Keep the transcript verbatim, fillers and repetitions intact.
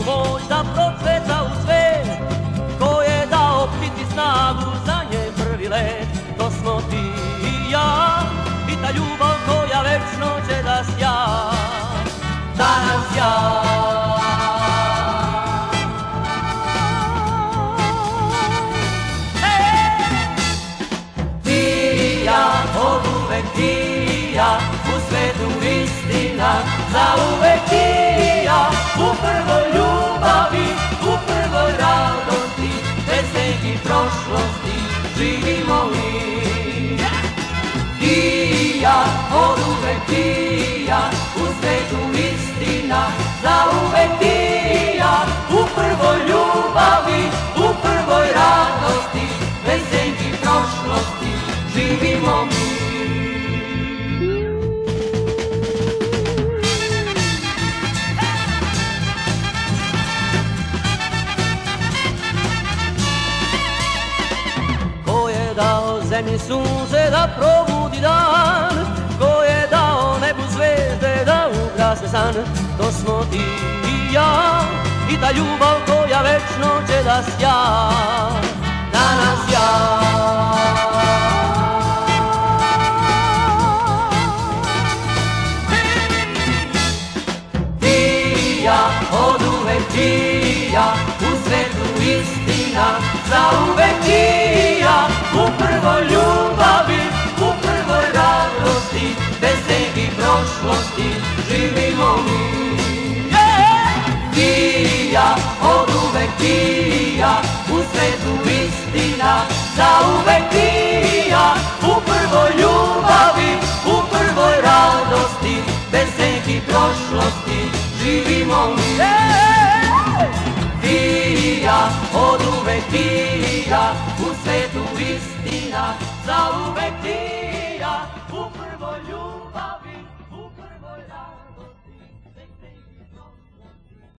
moć da procveta u svet, ko je dao ptici snagu za njen prvi let. To smo ti i ja i ta ljubav koja večno će da sja, da nam sja. Oduvek ti i ja, u svetu istina, zauvek ti i ja, u prvoj ljubavi, u prvoj radosti, bez nekih prošlosti, živimo mi. Ti i ja, oduvek ti i ja, u svetu istina, zauvek ti i ja, u prvoj ljubavi, u prvoj radosti, bez nekih prošlosti, živimo mi. Ko je dao zemlji sunce da probudi dan, ko je dao nebu zvezde da ukrase san, to smo ti i ja i ta ljubav koja večno će da sja, da nas sja. Oduvek ti i ja, u svetu istina, zauvek ti i ja, u prvoj ljubavi, u prvoj radosti, bez nekih prošlosti, živimo mi. Ti i ja, oduvek ti i ja, u svetu istina, zauvek ti i ja, u prvoj ljubavi, u prvoj radosti, bez nekih prošlosti, živimo mi. Ti i ja, oduvek ti i ja, u svetu istina, zauvek ti i ja, u prvoj ljubavi.